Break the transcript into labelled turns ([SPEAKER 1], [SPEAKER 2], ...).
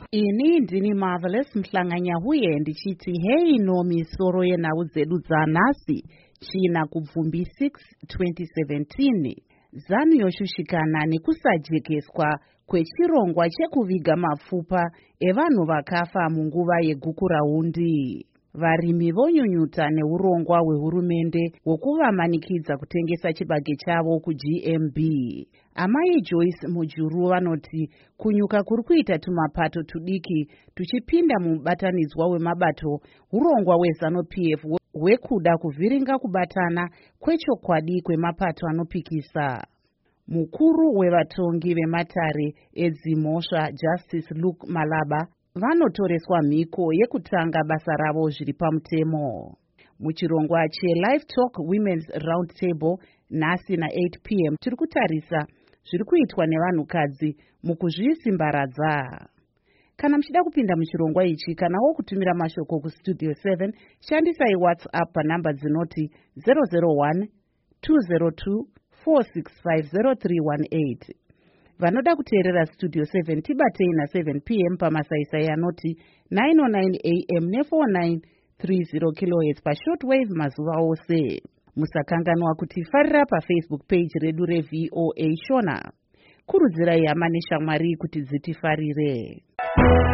[SPEAKER 1] Ini ndini Marvelous Mhlanganyahuye ndichiti hei no misoro yenhau dzedu dzanhasi china kubvumbi 6 2017. ZANU yoshushikana nekusajekeswa kwechirongwa chekuviga mapfupa evanhu vakafa munguva yegukurahundi. Varimi vonyunyuta neurongwa hwehurumende hwokuvamanikidza kutengesa chibage chavo kuGMB. Amai Joyce Mujuru vanoti kunyuka kuri kuita tumapato tudiki tuchipinda mubatanidzwa wemabato urongwa hweZANU-PF hwekuda kuvhiringa kubatana kwechokwadi kwemapato anopikisa. Mukuru wevatongi vematare edzimhosva Justice Luke Malaba vanotoreswa mhiko yekutanga basa ravo zviri pamutemo. Muchirongwa cheLive Talk Women's Roundtable nhasi na8 p.m. tiri kutarisa zviri kuitwa nevanhukadzi mukuzvisimbaradza. Kana muchida kupinda muchirongwa ichi kanawo kutumira mashoko kustudio 7 shandisai WhatsApp panhamba dzinoti 001 202 4650318. Vanoda kuteerera studio 7 tibatei na7 p.m. pamasaisai anoti 909 am ne4930 kHz pashortwave mazuva ose. Musakanganwa kutifarira paFacebook page redu reVOA Shona. Kurudzirai hama neshamwari kuti dzitifarire.